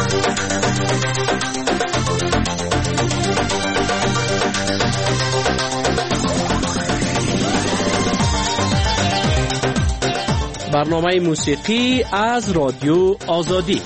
برنامه موسیقی از رادیو آزادی.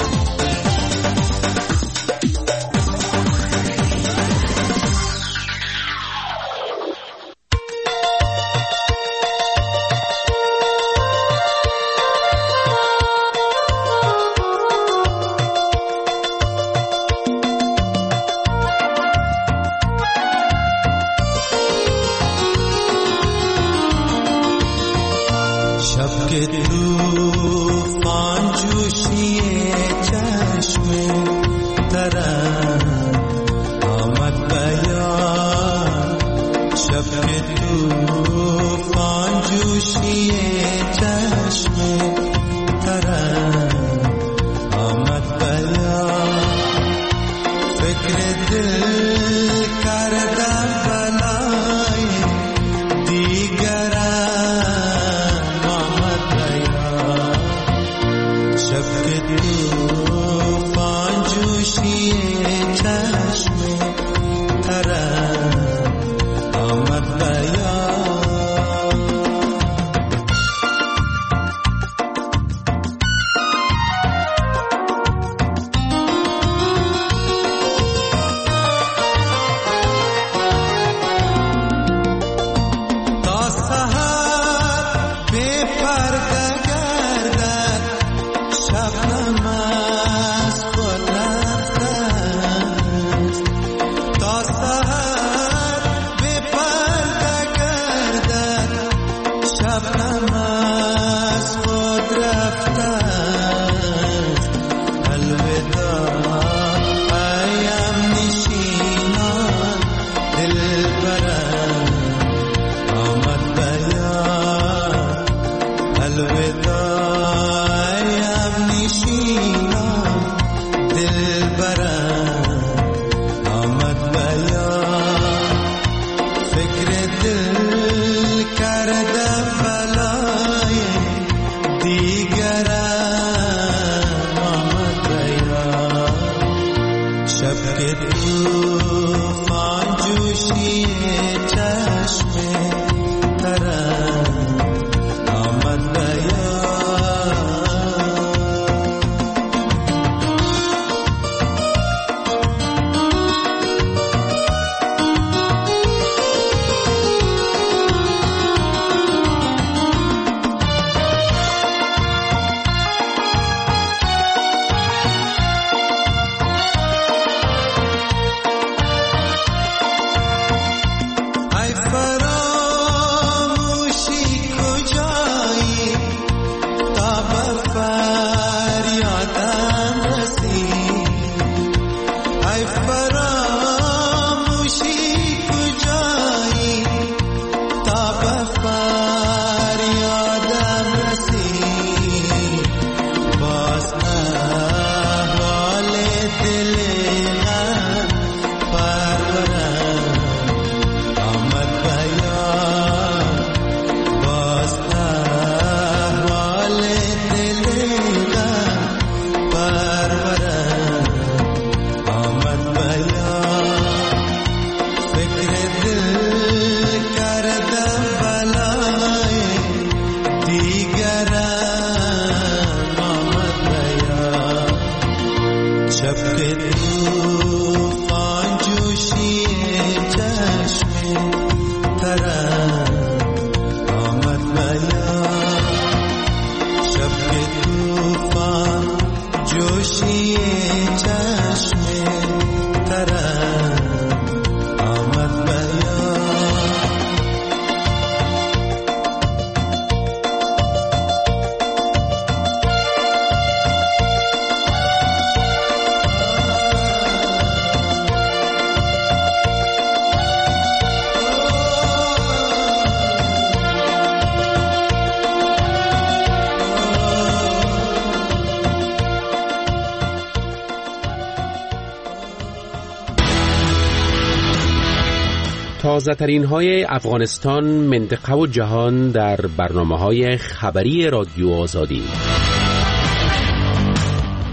تازه‌ترین های افغانستان، منطقه و جهان در برنامه‌های خبری رادیو آزادی.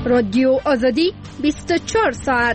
رادیو آزادی 24 ساعت.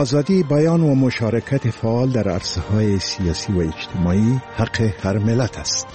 آزادی بیان و مشارکت فعال در عرصه‌های سیاسی و اجتماعی حق هر ملت است.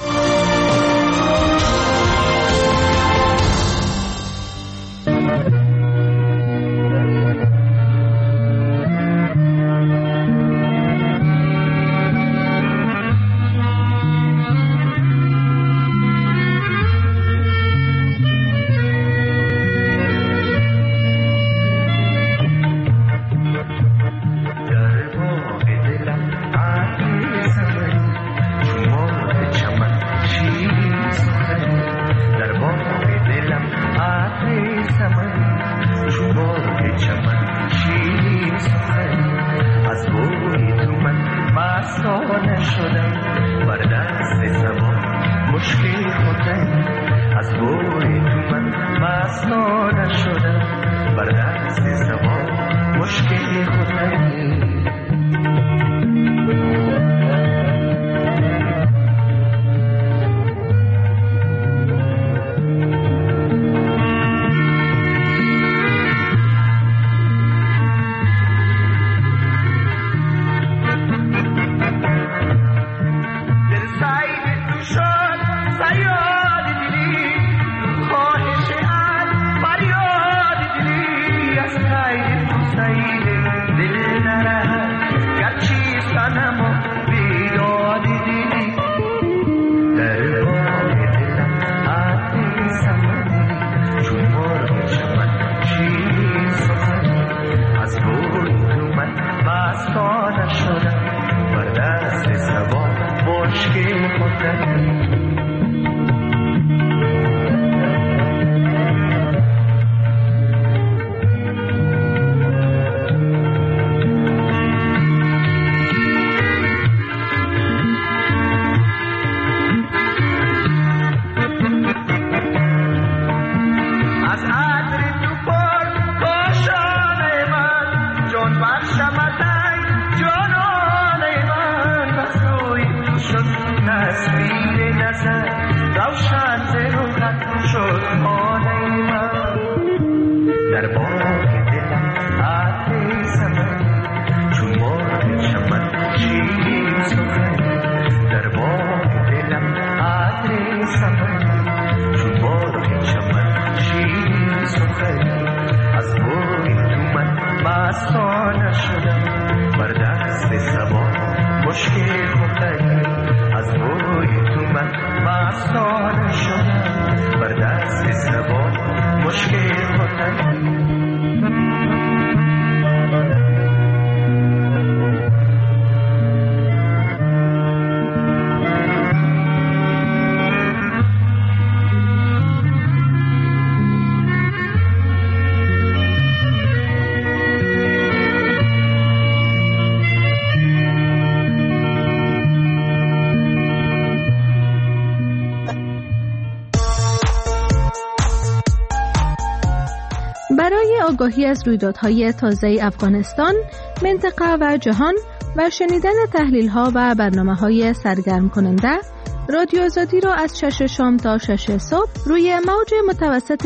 برای آگاهی از رویدادهای تازه افغانستان، منطقه و جهان و شنیدن تحلیل‌ها و برنامه‌های سرگرم کننده، رادیو آزادی را از 6 شام تا 6 صبح روی موج متوسط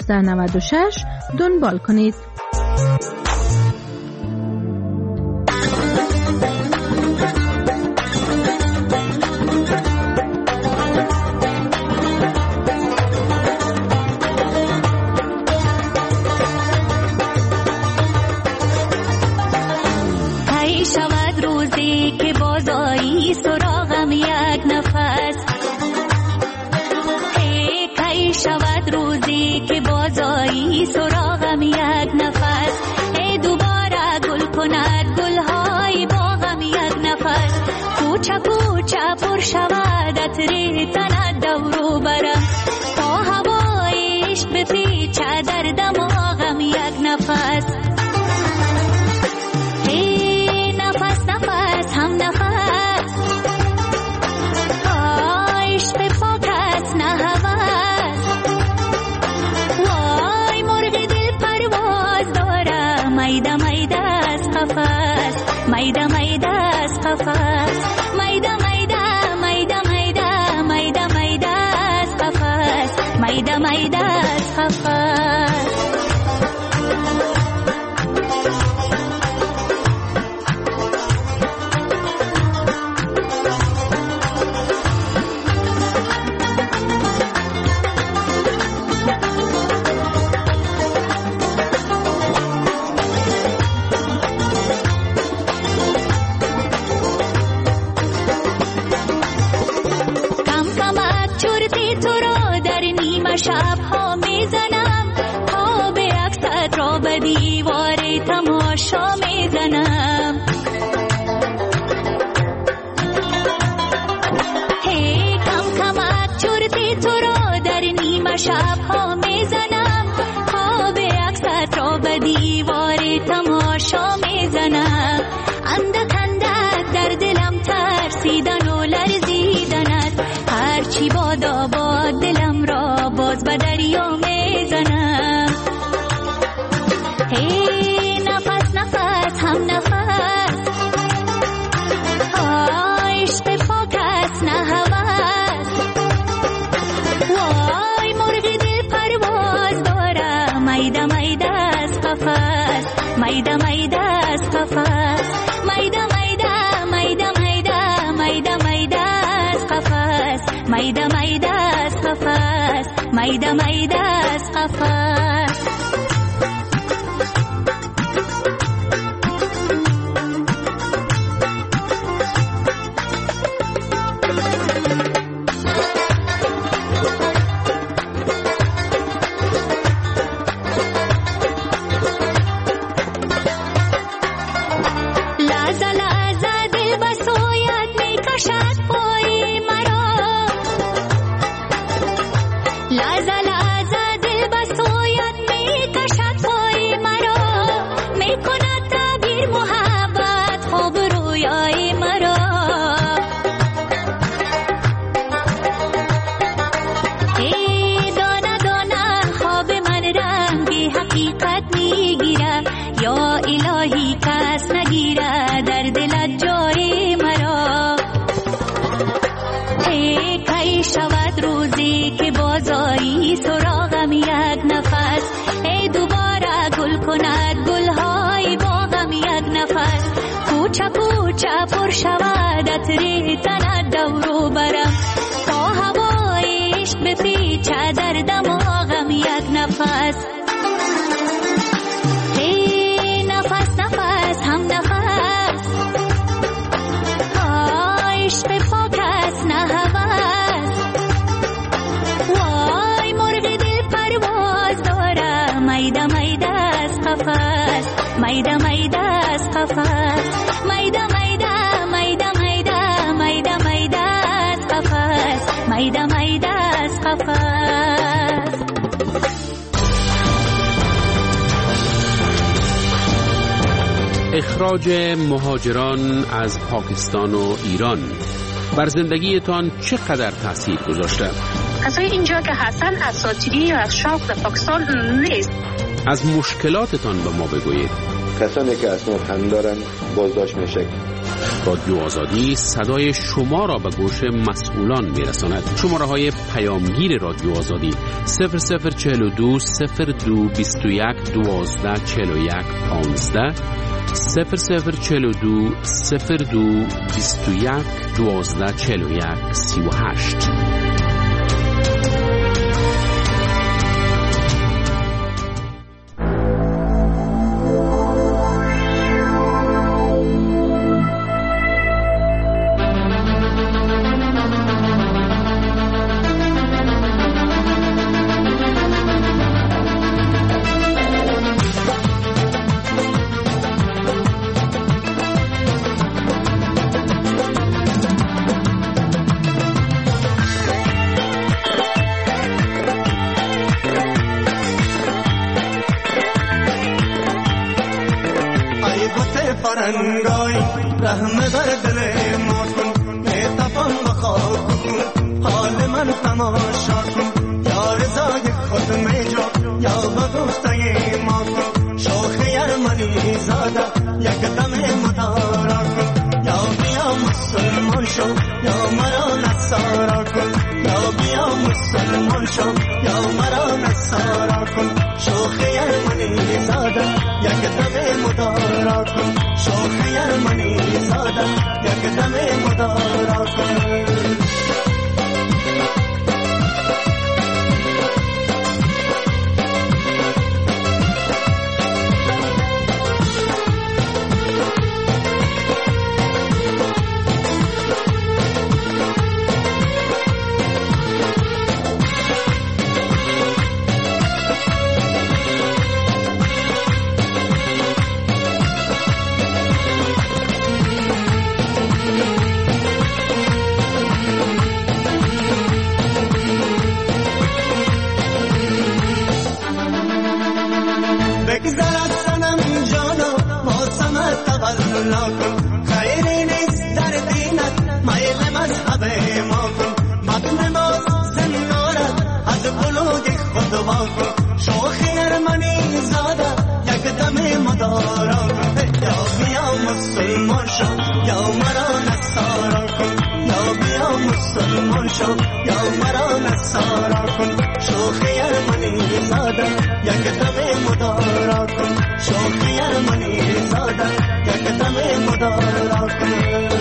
1296 دنبال کنید. سراغم یک نفس ای دوباره گل کند گلهای باغم یک نفس کوچه کوچه پر شود عطر تن دورو برم تا هوای عشق بپیچه در دماغم یک نفس ای نفس نفس هم نفس عشق پاک است نه هوس وای مرغ دل پرواز داره میده میده از قفس میده میده از قفس میده میده میده میده میده میده از قفس میده میده از قفس ها میزنم، خواب عکست را به دیوار تماشا میزنم. هی کم کمک چرتی تو را در نیمه شب ها میزنم، خواب عکست را به دیوار تماشا میزنم. اندک اندک در دلم ترسیدن و لرزیدن است، هرچی بادا باد دلم را باز به دریا میزنم. هی نفس نفس هم نفس، عشق پاک است نه هوس. وای مرغ دل پرواز داره، میده میده از قفس، میده میده از قفس، میده میده میده میده میده میده از قفس، میده میده از قفس، میده میده از قفس. یا الهی کس نگیره در دلت جای مرا. ای کی شود روزی که بازاری سراغم یک نفس، ای دوباره گل کند گلهای باغم یک نفس. کوچه کوچه پر شود عطر تنت دورو برم، تا هوای عشق بپیچه در دماغم یک نفس. میده میده از قفس، میده میده میده میده میده میده از قفس، میده میده از قفس. اخراج مهاجران از پاکستان و ایران بر زندگیتان چقدر تاثیر گذاشته؟ کسایی اینجا که هستن اساطیری یا از شرق پاکستان نیست. از مشکلاتتان به ما بگویید. کسانی که اسناد هم دارن بازداشت میشه. رادیو آزادی صدای شما را به گوش مسئولان میرساند. شماره های پیامگیر رادیو آزادی 0042 02 21 12 41 15 0042 02 21 12 41 38. فرنگای رحم بر دل ما کن، نتفان بخواه کن حال من تماشا کن. یا رضای خود میجا یا بگفته ما کن، شوخ یرمنی زاده یک دم مدارا کن. یا بیا مسلمان شو یا مرا نصارا کن، یا بیا مسلمان شو یا مرا نصارا کن. شوخ یرمنی زاده یک دم مدارا کن، شوخ یرمنی زاده یک دم مدارا کن. الله کن خیری نیست در دینت میل مذهب ما کن مدن باز زنارت از بلوگ خود وا کن شوخی ارمنی زاده یک دم مدارا کن یا بیا مسلمان شو یا مرا نصارا کن یا بیا مسلمان شو یا مرا نصارا کن شوخی ارمنی زاده یک دم مدارا کن شوخی ارمنی زاده یک دم مدارا کن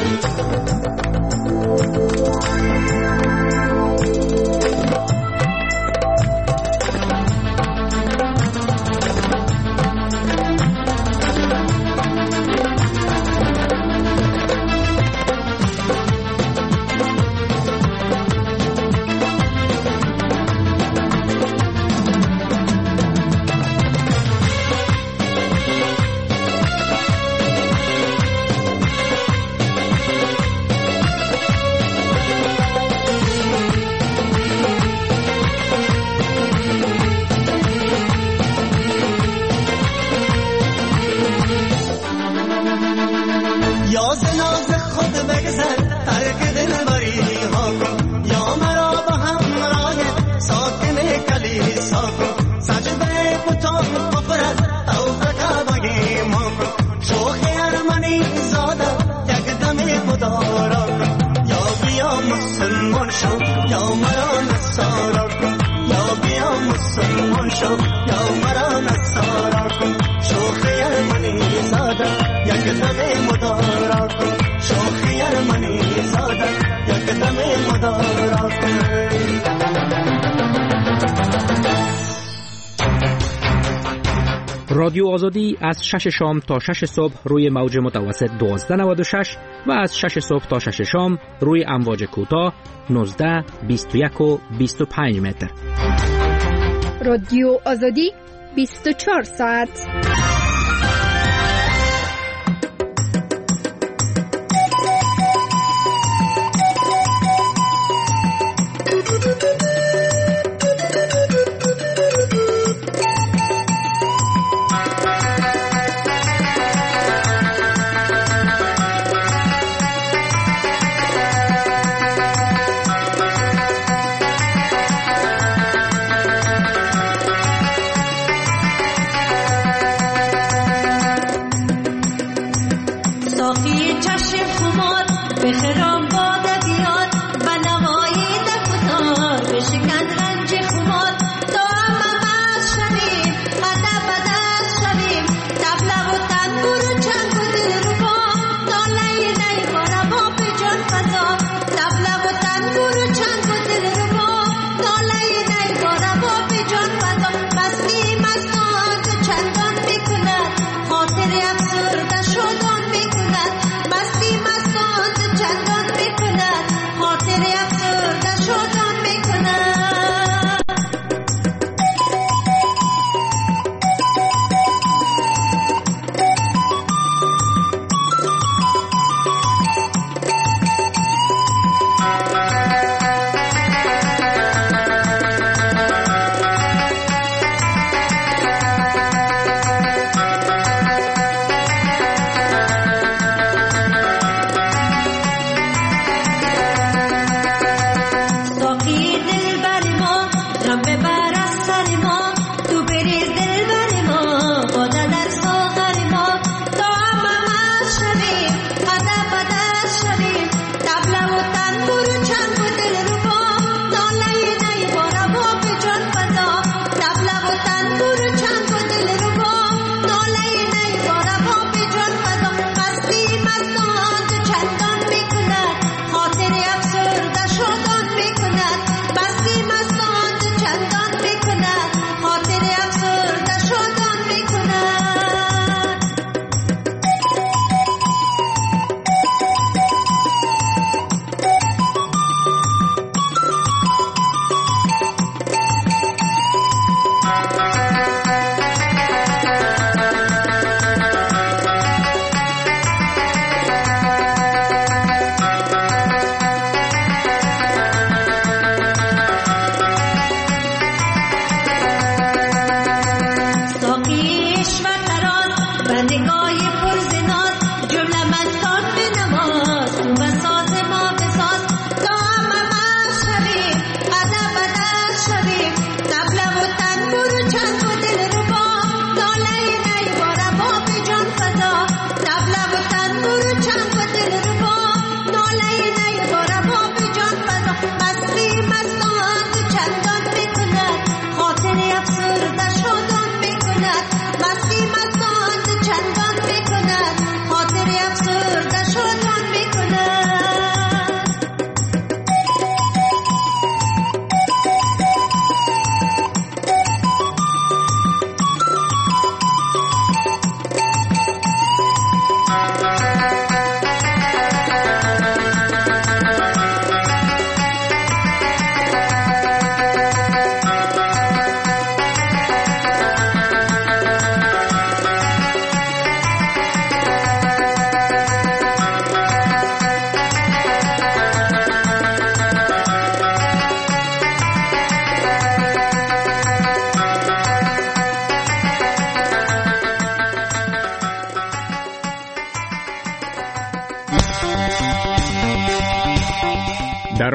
رادیو آزادی از 6 شام تا 6 صبح روی موج متوسط 1296 و از 6 صبح تا 6 شام روی امواج کوتاه 19 21 و 25 متر. رادیو آزادی 24 ساعت.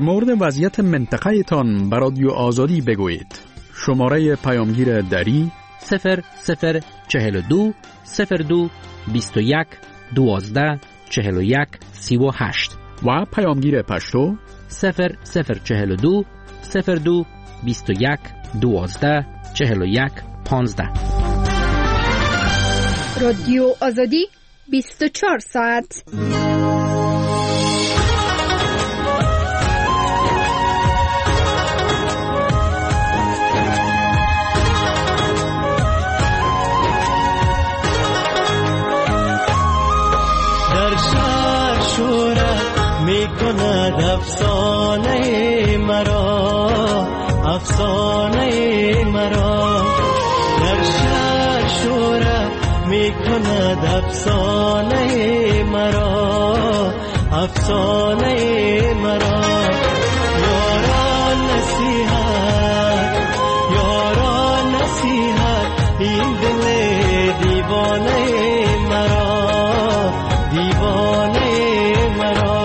مورد وضعیت منطقه تان بر رادیو آزادی بگویید. شماره پیامگیر دری 0042 02 21 12 41 38 و پیامگیر پشتو 0042 02 21 12 41 15. رادیو آزادی 24 ساعت. میکند افسانه مرا، افسانه مرا در شهر شوره میکند افسانه مرا، افسانه مرا. یاران نصیحت، یاران نصیحت، این دل دیوانه مرا، دیوانه مرا.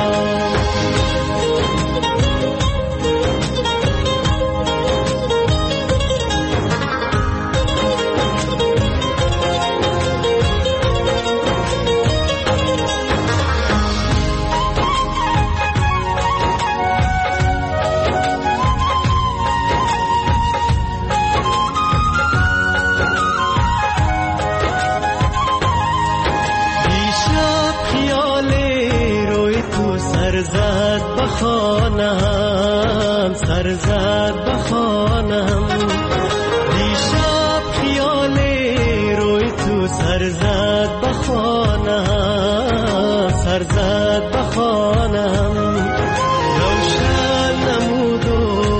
سرزد بخانم دیشب خیال روی تو سرزد بخانم، سرزد بخانم. روشن نمودو،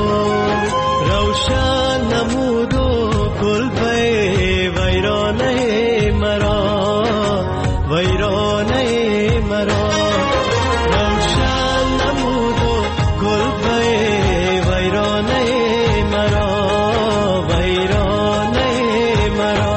روشن نمودو کلبه ویرانه مرا، ویرانه مرا. روشن نمودو کلبه ویرانه مرا، ویرانه مرا.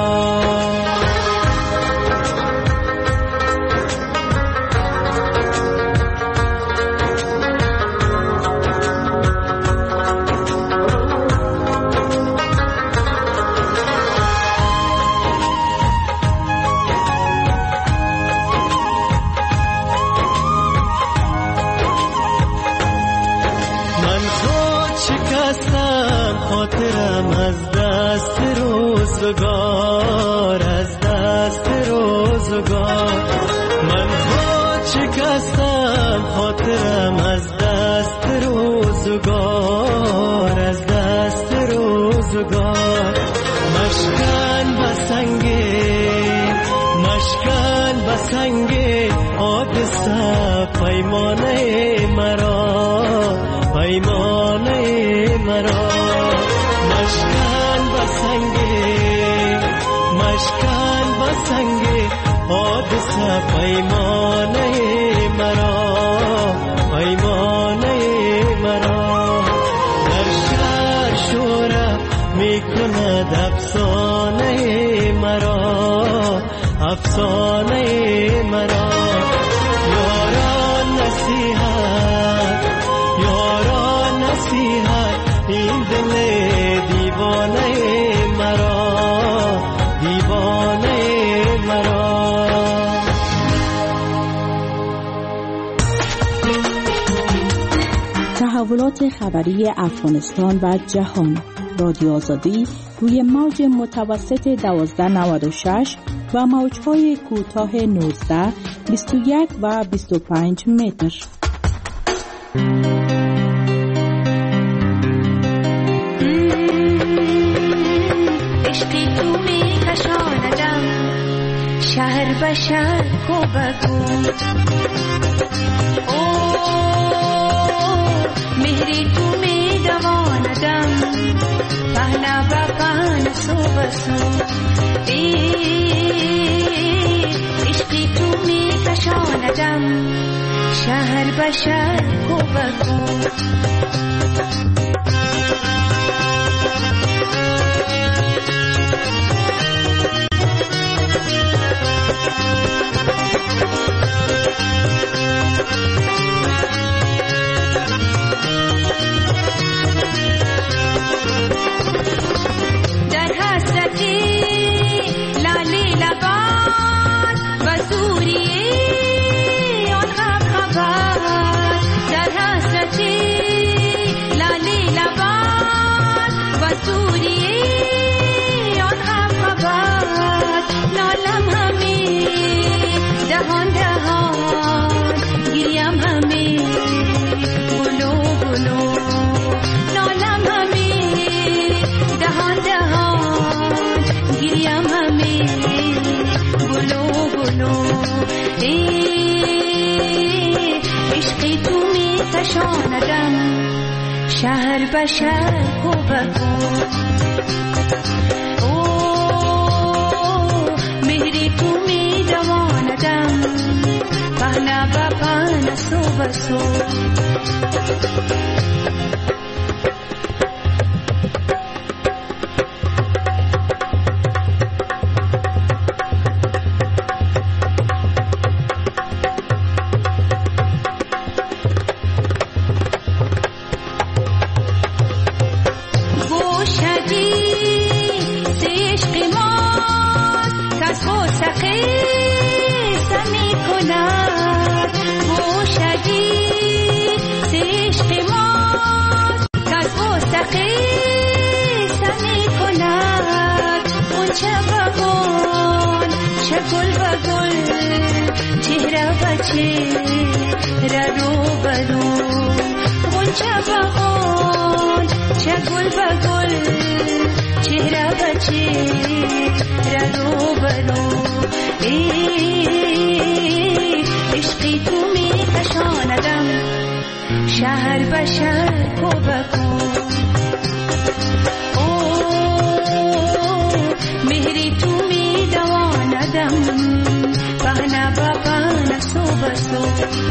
خاطرم از دست روزگار، از دست روزگار. من خود شکستم خاطرم از دست روزگار، از دست روزگار. مشکن بسنگه، مشکن بسنگه آب سب پیمانه مرا، پیمانه مرا. مشکن بسنگه، مشکن بسنگه آب سب پیمانه مرا، پیمانه مرا. در شهر شوره میکند افسانه مرا، افسانه مرا. یاران نصیحت، یاران نصیحت، این دل دیوانه مرا، دیوانه مرا. تحولات خبری افغانستان و جهان. رادیو آزادی روی موج متوسط 1296 و موج‌های کوتاه 19، 21 و 25 متر. عشقی تو می کشاندم شهر به شهر کو بگو، مهری تو می دواندم پهنا با پهن سو بسو. عشقی تو می کشاندم شهر به شهر کو بگو. عشقی تو می کشاندم شهر به شهر کو بگو مهری تو می دواندم پهنا با پهنا سو بسو شهر به شهر کو بگو مهری تو می دواندم پهنا با پهنا سو بسو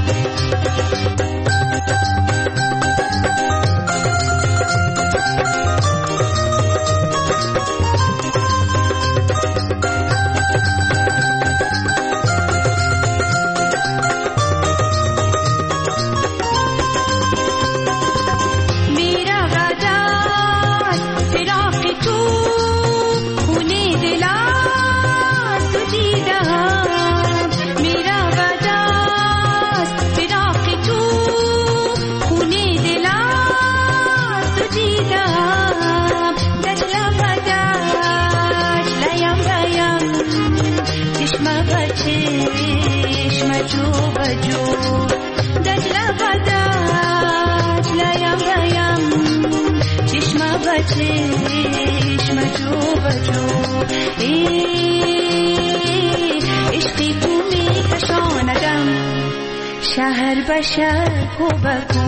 عشقی تو می کشاندم شهر به شهر کو بگو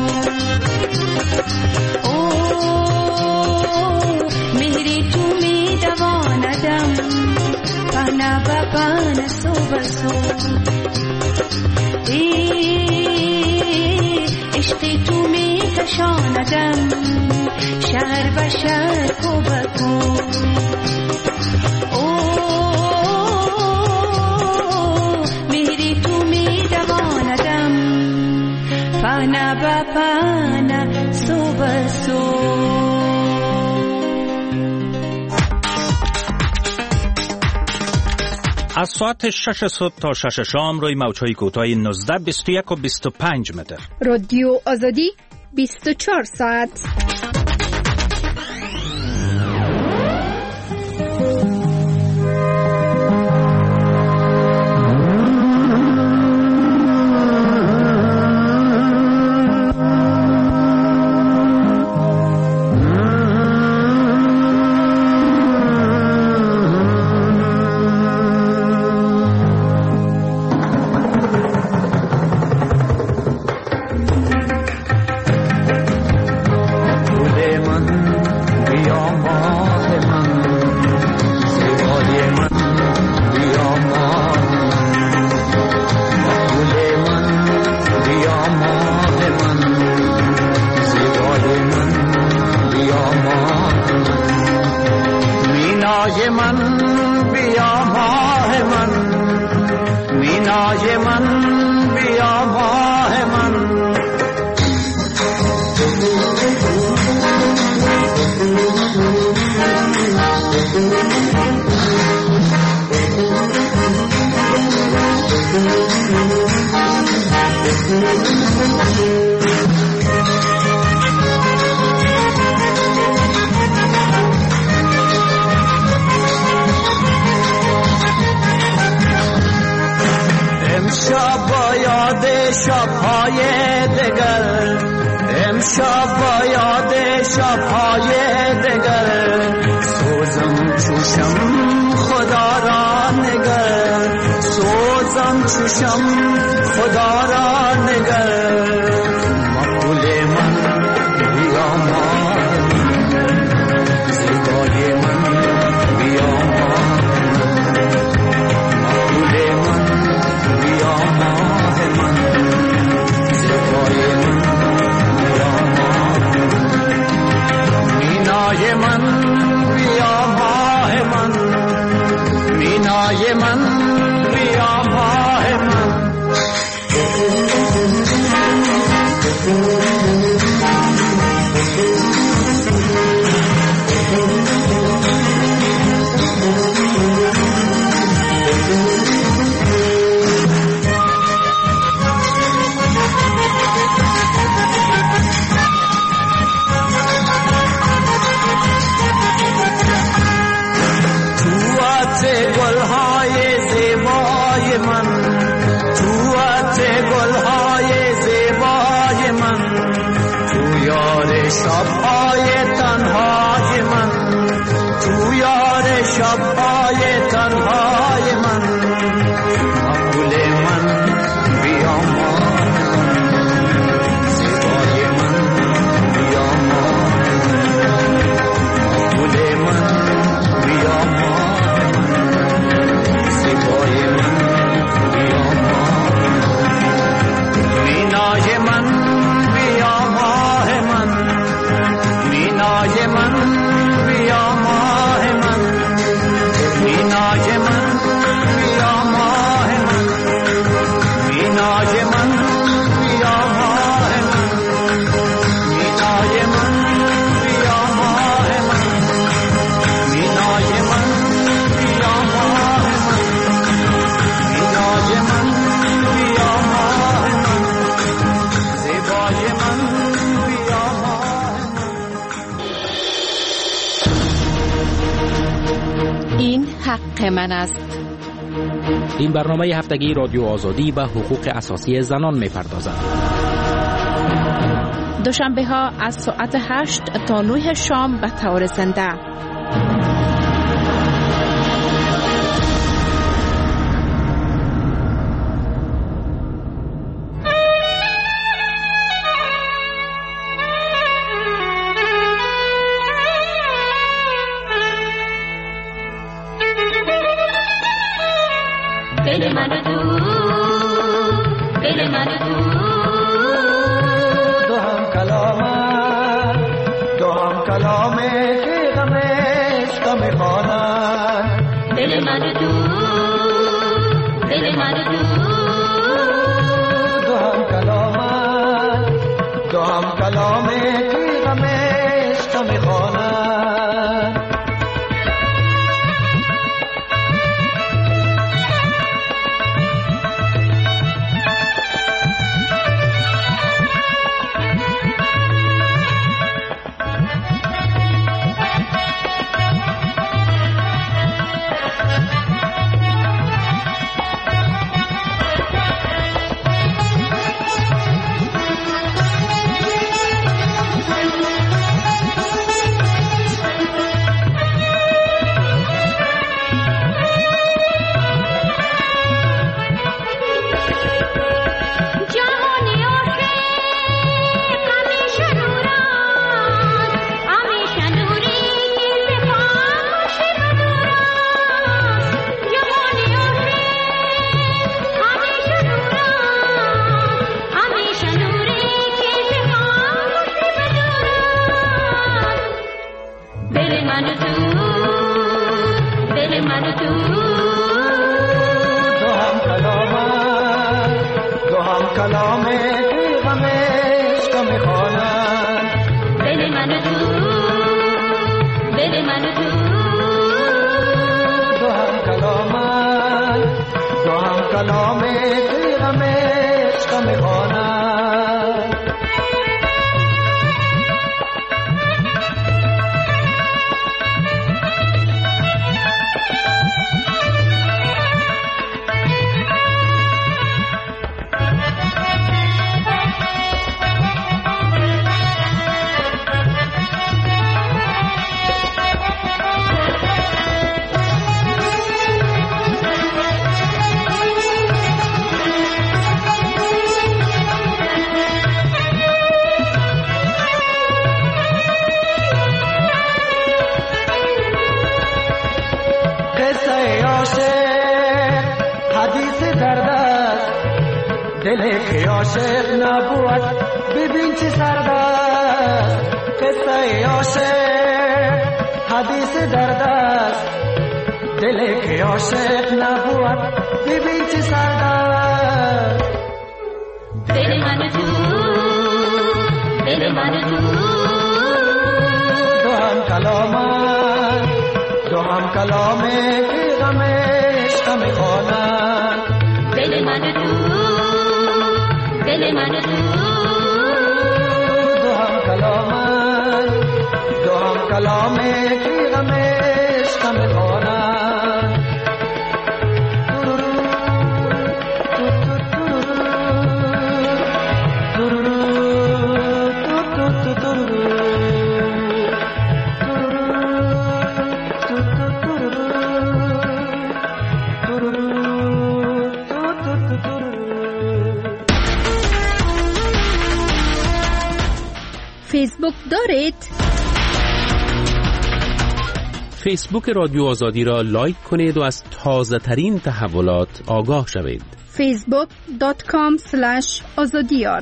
مهری تو می دواندم پهنا با پهنا سو بسو عشقی تو می کشاندم شهر به شهر کو بگو مهری تو می دواندم پهنا با پهنا سو بسو از ساعت 6 صبح تا 6 شام روی موج‌های کوتاه 19 21 و 25 متر رادیو آزادی 24 ساعت چشم خدا را نگر مقبول من بیا ماه زیبای من بیا ماه مقبول من بیا ماه من زیبای من بیا ماه مینای من بیا ماه من مینای من بیا ماه من شب‌های تنهای من تو یار شب‌های تنهای من مقبول من بیا ماه زیبای من بیا ماه مقبول من بیا ماه زیبای من بیا ماه مینای من بیا ماه من مینای من بیا ماه من مینای من بیا ماه من مینای من بیا ماه من مینای من بیا ماه من مینای من بیا ماه من مینای من بیا ماه من زیبای من بیا ماه این حق من است. این برنامه هفتگی رادیو آزادی به حقوق اساسی زنان می‌پردازد. دوشنبه ها از ساعت 8 تا 9 شام به طور زنده. دل من تو دل من تو دو هم کلامه که غمش غم خانه دل من تو دل من تو دو هم کلامه که غمش غم خانه قصه عاشق حدیث درد است، دل که عاشق نبود ببین چه سرد است. قصه عاشق حدیث درد است، دل که عاشق نبود ببین چه سرد است. دل من تو، دل من تو، دو هم کلامن، دو هم کلامه که غم عشق میخوانند. دل من تو، دل من تو، دو هم کلامن، دو هم کلامه که غم عشق میخوانند. فیسبوک دارید؟ فیسبوک رادیو آزادی را لایک کنید و از تازه ترین تحولات آگاه شوید. facebook.com/azadiyar.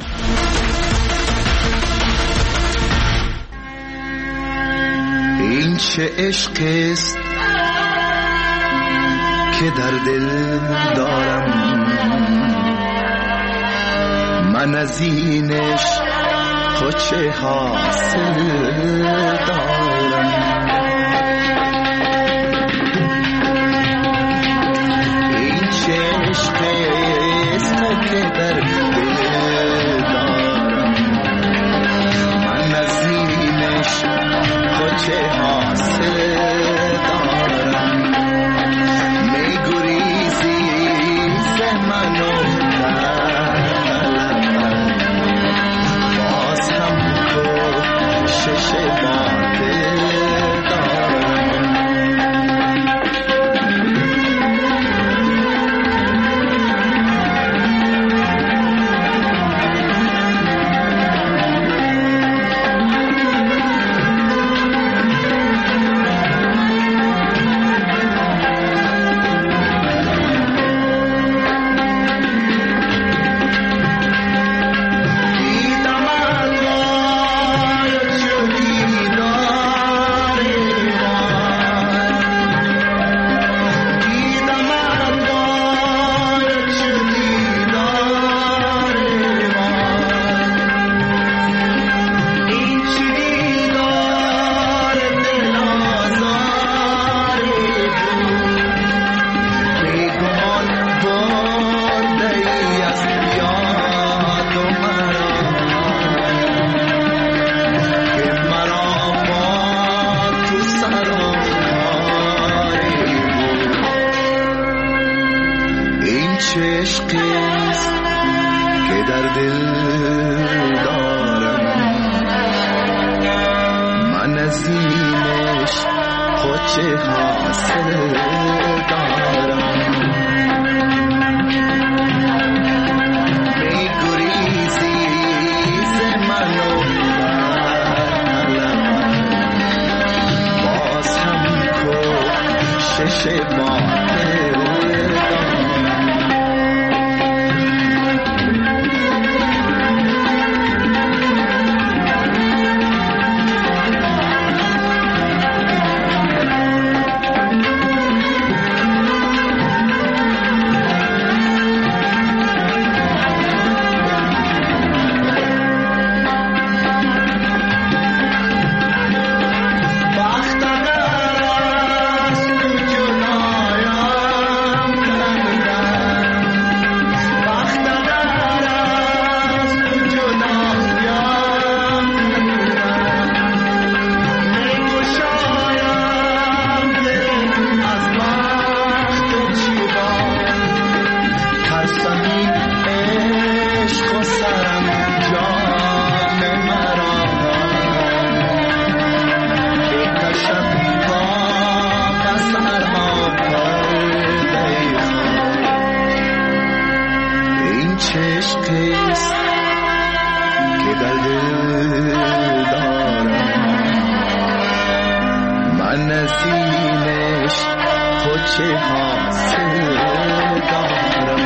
این چه عشق است که در دل دارم، من از اینش خود چه حاصل دارم. این چه عشق است که در دل دارم، من از اینش خود چه حاصل دارم. میگریزی ز من و شش باطل دارم. تو چه حاصل دارم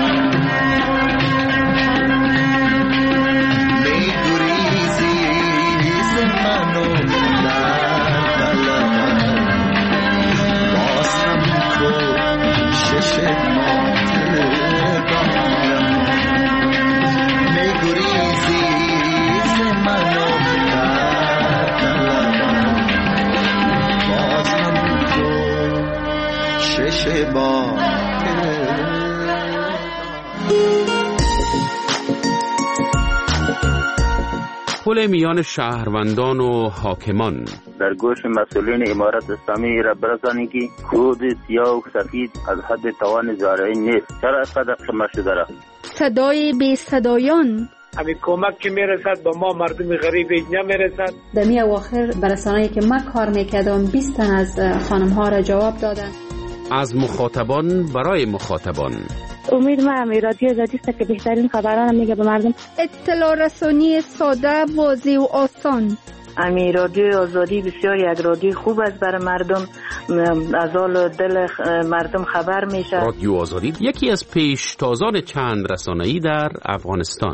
میگریزی ز منو در طلبم باز هم کوشش باطل دارم میگریزی ز منو در طلبم باز هم کوشش باطل. پل میان شهروندان و حاکمان. در گوش مسئولین امارت اسلامی را برسانید که خود سیاه و سفید از حد توان زارعی نیست. چرا اینقدر خمه شده را؟ صدای بی صدایان. همین کمک که میرسد به ما مردم غریب نمیرسد. در می اواخر برسانه‌ای که من کار میکردم 20 تن از خانم ها را جواب دادن. از مخاطبان برای مخاطبان. امید ما هم رادیو آزادی است که بهترین خبران میگه به مردم. اطلاع رسانی ساده، واضح و آسان. امی رادیو آزادی بسیار یک رادیو خوب است برای مردم، از حال دل مردم خبر میشه. رادیو آزادی یکی از پیشتازان چند رسانه‌ای در افغانستان.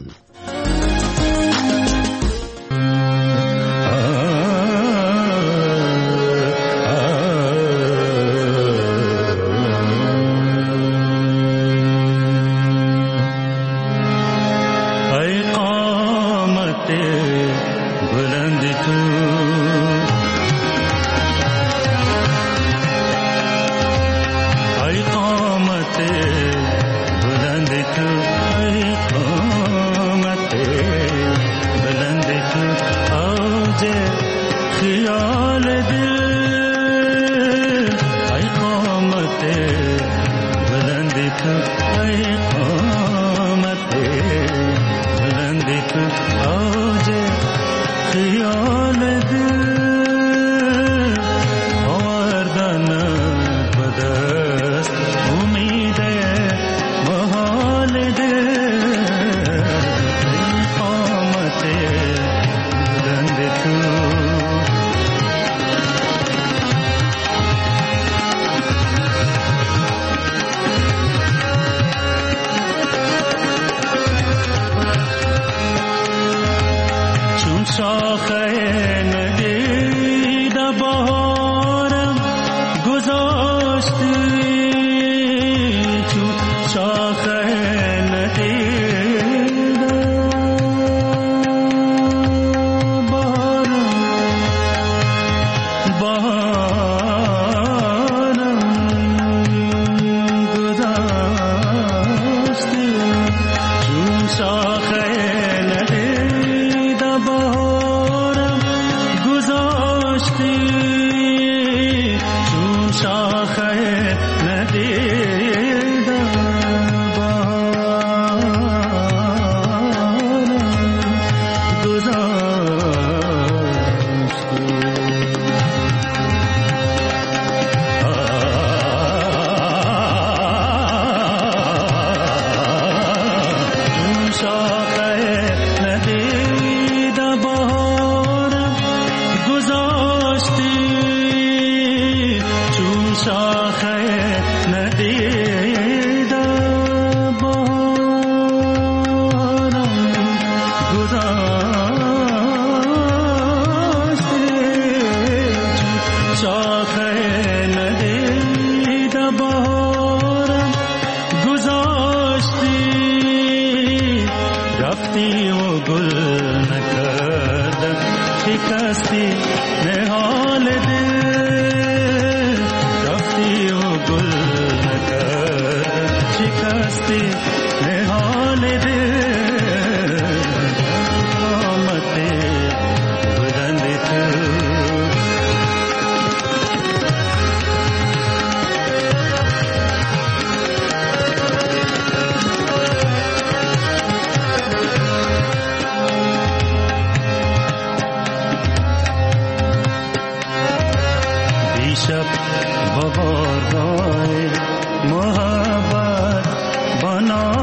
بهار محبت بنا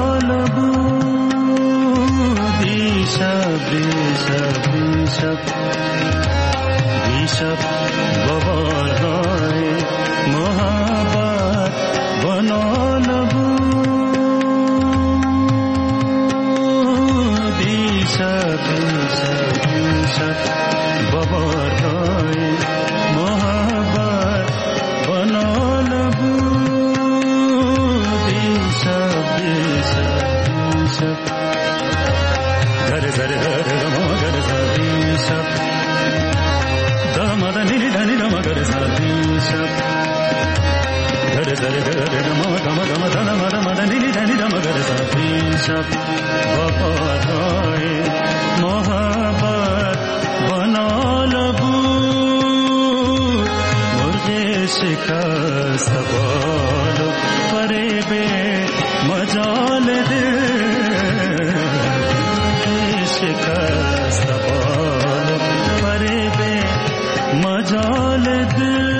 این شب وفادای محبت بنال بود مرغ شکست بال و فریب مجال دل شکست بال و فریب مجال دل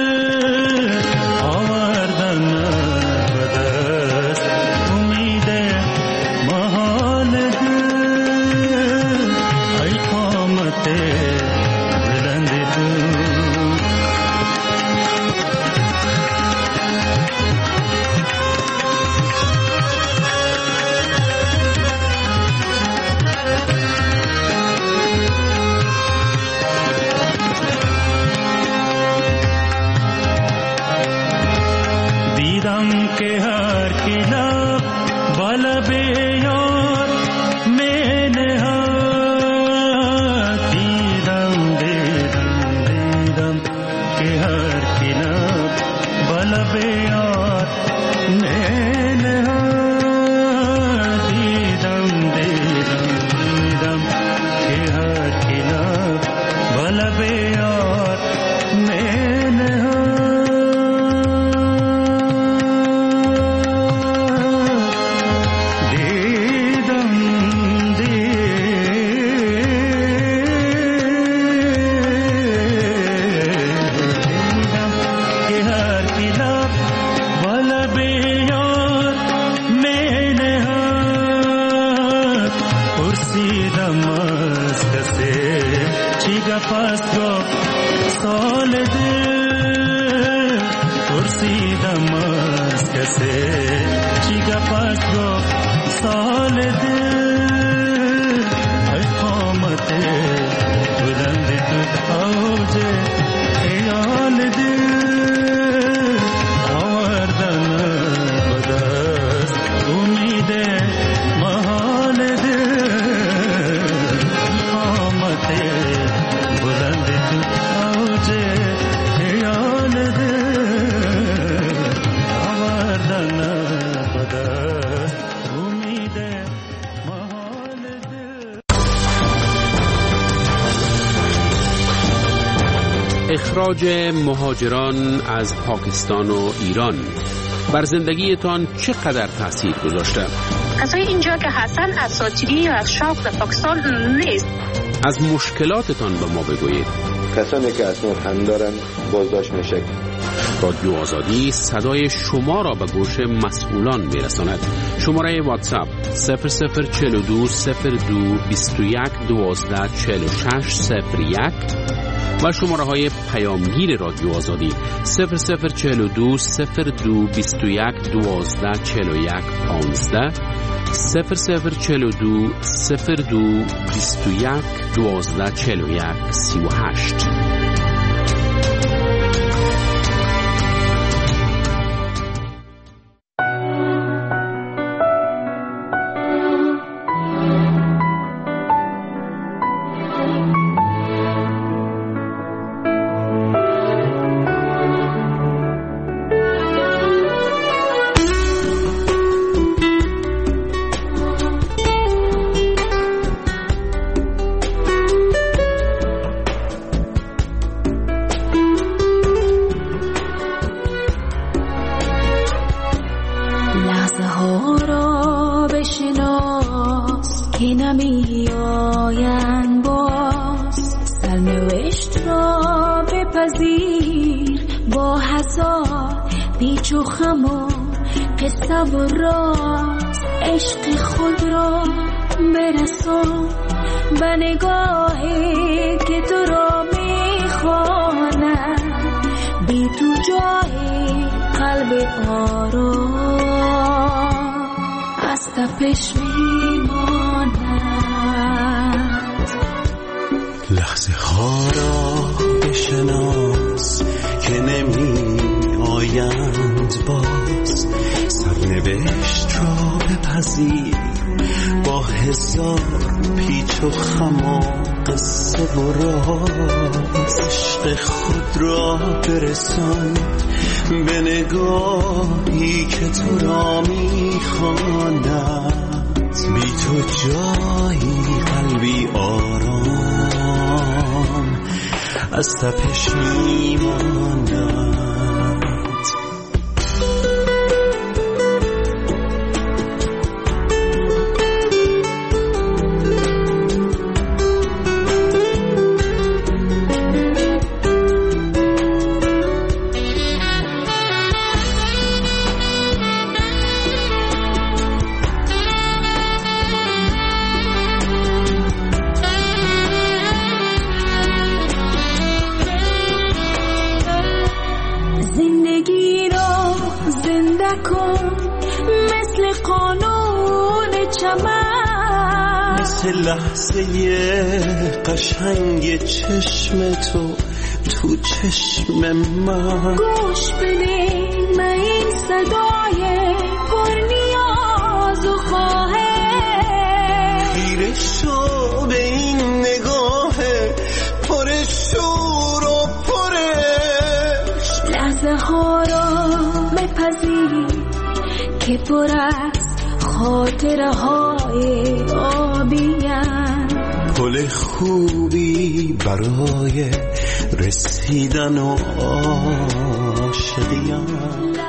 اخراج مهاجران از پاکستان و ایران بر زندگیتان چقدر تأثیر گذاشته؟ کسای اینجا که هستن اساطیری یا از شوق پاکستان نیست. از مشکلاتتان به ما بگویید. کسانی که از هم دارن بازداشت میشه. رادیو آزادی صدای شما را به گوش مسئولان میرساند. شماره واتساپ 0042 02 21 12 46 01 و شماره های پیامگیر رادیو آزادی 0042 02 21 12 41 15 0042 02 21 12 41 38. لحظه ها را بشناس که نمی آیند باز، سرنوشت سرنوشت را بپذیر، با هزار پیچ و خم و قصه و راز. عشق خود را برسان به نگاهی که تو را میخواند، بی تو جایی قلبی آرام از تپش میماند. لحظه قشنگ چشم تو تو چشم من، گوش بده من این صدای پر نیاز و خواهش، خیره شو به این نگاه پر شور و پرش. لحظه ها را بپذیر که پر از خاطره های آبیم، پل خوبی برای رسیدن و عاشقیم.